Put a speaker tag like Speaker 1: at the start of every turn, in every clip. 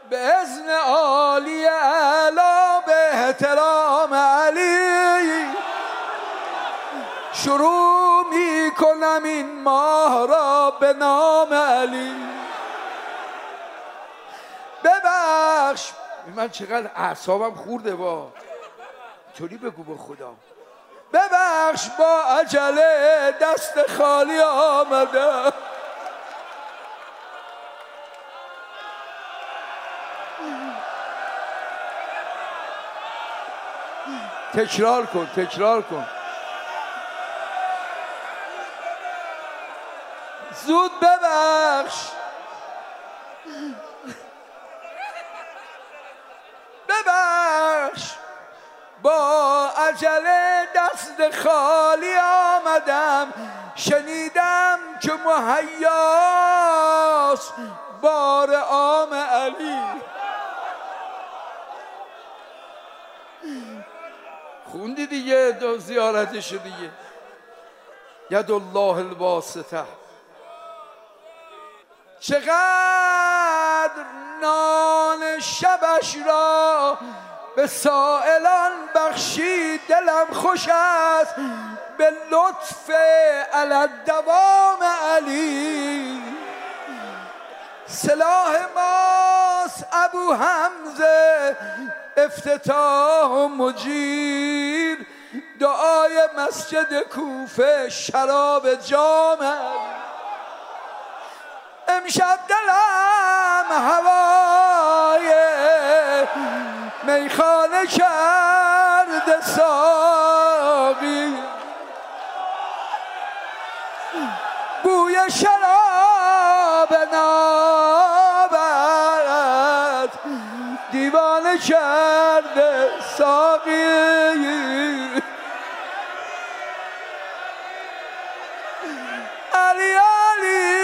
Speaker 1: به اذن عالی اعلی به احترام علی شروع می کنم این ماه را به نام علی. ببخش من چقدر اعصابم خورده با طوری بگو به خدا. ببخش با عجله دست خالی آمده. تکرار کن تکرار کن. زود ببخش. ببخش با عجله دست خالی آمدم. شنیدم که مهیاست بار عام علی. خوندی دیگه زیارتش دیگه. ید الله الواسطه. چقدر نان شبش را به سائلان بخشید دلم خوش است به لطف علی دوام علی. سلاح ماست ابو حمزه افتتاح و مجیر. دعای مسجد کوفه شراب جام علی. امشب دلم هوای میخانه کرده ساقی. بوی شراب نابت دیوانه کرده ساقی. علی علی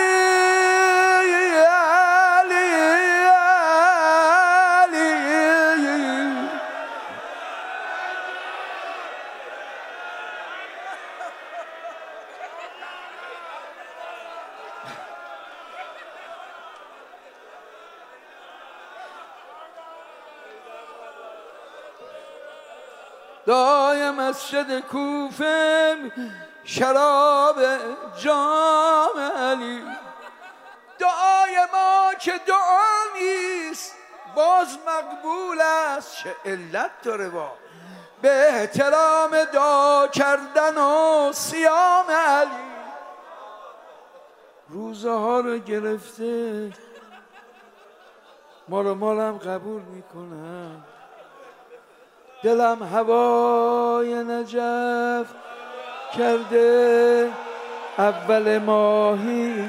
Speaker 1: دعای مسجد کوفه شراب جام علی. دعای ما که دعا نیست باز مقبول است. چه علت داره با به احترام دعا کردن و صیام علی. روزه ها رو گرفته مالم قبول میکنم. دلم هوای نجف کرده اول ماهی.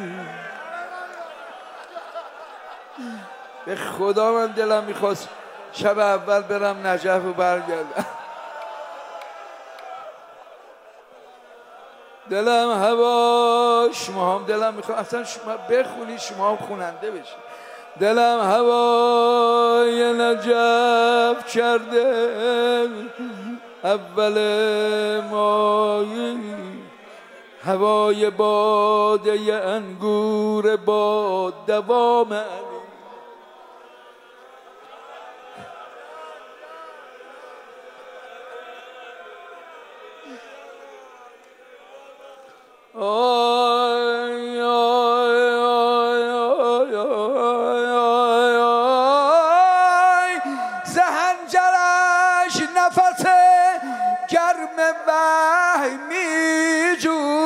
Speaker 1: به خدا من دلم میخواست شب اول برم نجف و برگردم. دلم هوا شما هم دلم میخواد اصلا شما بخونی شما هم خوننده بشی. دلم هوای نجف کرده اول ماهی. هوای باده انگور با دوام علی. آی آی آی آی آی آی زهنجرش نفس گرم وحی می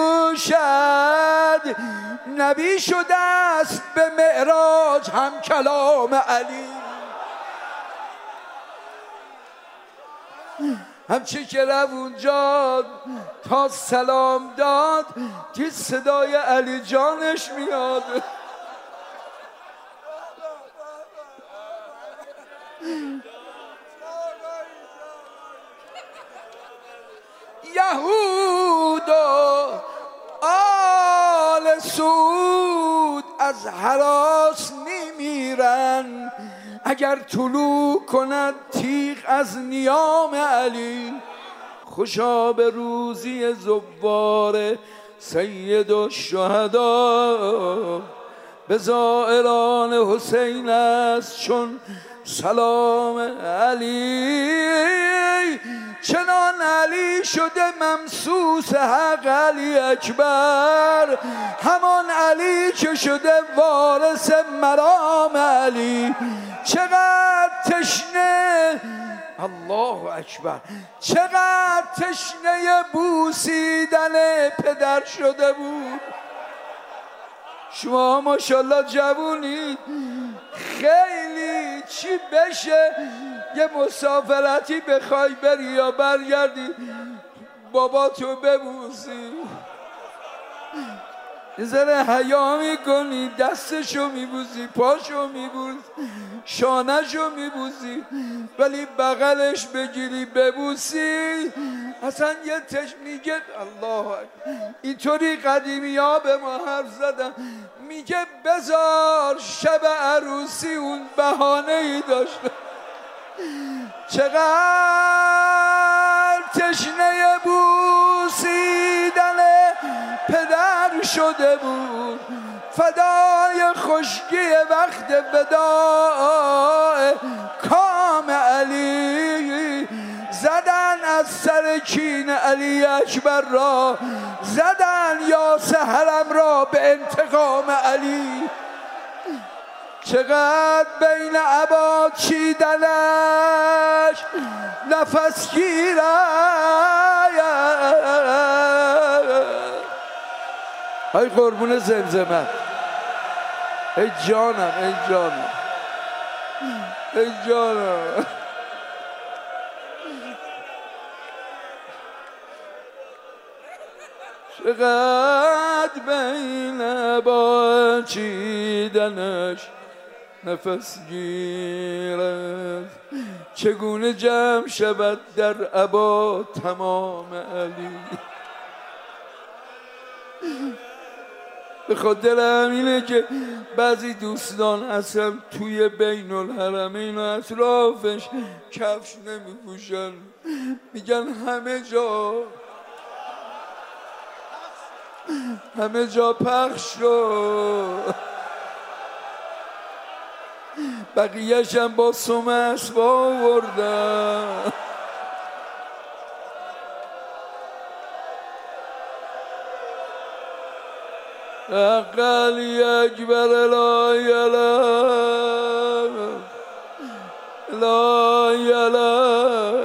Speaker 1: جوشد. نبی شده است به معراج هم کلام علی. همچه که رفت اونجا تا سلام داد که صدای علی جانش میاد. یهود و آل سود از هراس میمیرن اگر طلوع کند تیغ از نیام علی. خوشا به روزی زوار سید الشهدا به زائران حسین است چون سلام علی. چنان علی شده ممسوس حق علی اکبر، همان علی که شده وارث مرام علی. چقدر تشنه، الله اکبر، چقدر تشنه بوسیدن پدر شده بود. شما ماشاءالله جوونید، خیلی چی بشه یه مسافرتی بخوای بری یا برگردی بابا تو ببوسی، یه ذره حیا میکنی، دستشو میبوسی، پاشو میبوسی، شانهشو میبوسی، ولی بغلش بگیری ببوسی اصلا یه میگه الله اکبر. اینطوری قدیمی ها به ما حرف زدن، میگه بذار شب عروسی اون بهانه ای داشته. چقدر تشنه بوسیدن پدر شده بود، فدای خشکی وقت وداع کام علی. زدن از سر کین علی اکبر را، زدن یا سحرم را به انتقام علی. چقدر بین عباد چیدنش نفس گیرد. ای قربون زمزمه، ای جانم، ای جانم، ای جانم. چقدر بین عباد چیدنش نفس گیرد، چگونه جمع شود در عبا تمام علی. به خاطر همینه که بعضی دوستان اصلا توی بین الحرمین و اطرافش کفش نمیپوشن، میگن همه جا پخش شد. بقیه‌ش هم با سم اسب آوردن. حق علی اکبر لا اله لا اله